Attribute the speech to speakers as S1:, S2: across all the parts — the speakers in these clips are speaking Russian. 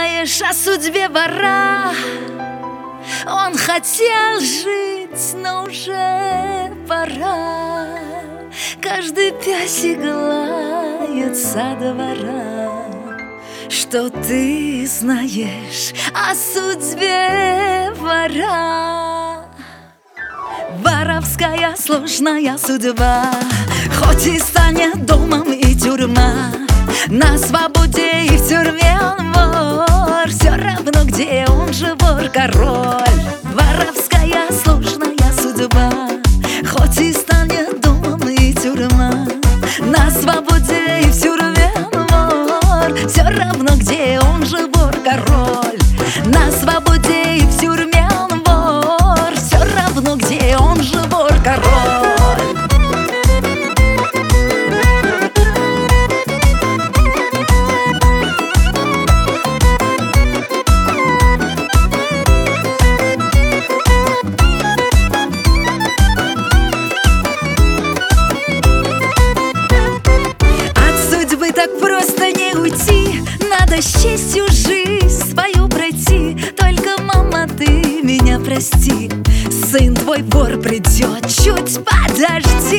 S1: знаешь о судьбе вора? Он хотел жить, но уже пора. Каждый песик лает со двора. Что ты знаешь о судьбе вора? Воровская сложная судьба, хоть и станет домом и тюрьма. На свободе и в тюрьме он вор, все равно где он же вор-король. Воровская сложная судьба, хоть и станет домом и тюрьма. На свободе и в тюрьме он вор, все равно где он же вор-король. На свободе и в тюрьме он вор, все равно где он же вор-король. Так просто не уйти, надо с честью жизнь свою пройти. Только, мама, ты меня прости, сын твой вор придет, чуть подожди.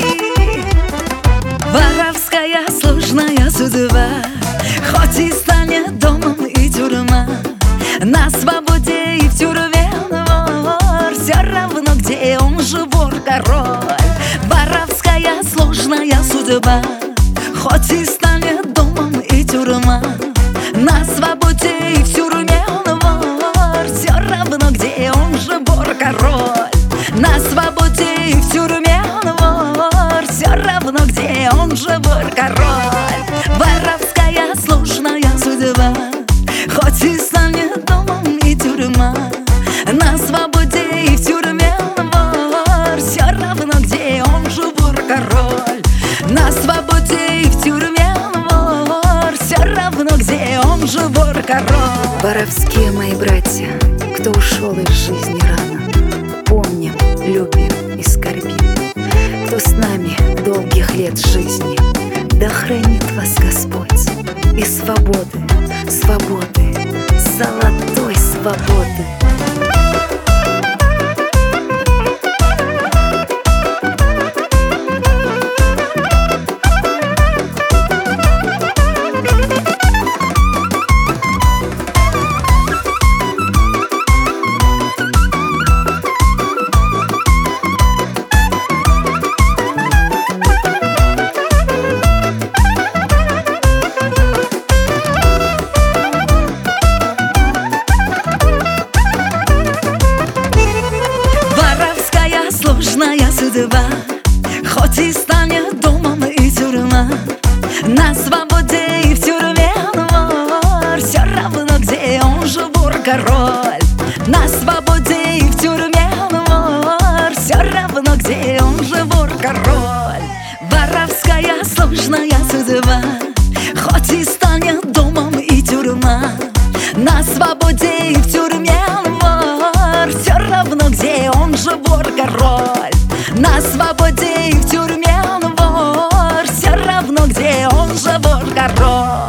S1: Воровская сложная судьба, хоть и станет домом и тюрьма. На свободе и в тюрьме он вор, все равно где он же вор-король. Воровская сложная судьба, хоть и станет домом и тюрьма. На свободе и в тюрьме он вор, все равно где он же вор-король. На свободе и в тюрьме он вор, все равно где он же вор-король. Воровская сложная судьба, хоть и станет домом и тюрьма. На свободе и в тюрьме он вор, все равно где он же вор-король. На свободе и в тюрьме он вор, все равно где он же вор-король.
S2: Воровские мои братья, кто ушел из жизни рано, помним, любим и скорбим. Кто с нами долгих лет жизни, да хранит вас Господь. И свободы, свободы, золотой свободы.
S1: Сложная судьба, хоть и станет домом и тюрьма. На свободе и в тюрьме он вор, все равно где он же вор-король. На свободе и в тюрьме он вор, все равно где он же вор-король. Воровская сложная судьба, хоть и станет домом и тюрьма. На свободе и в тюрьме он вор, все равно где он же вор-король. На свободе и в тюрьме он вор, все равно где он же вор-король.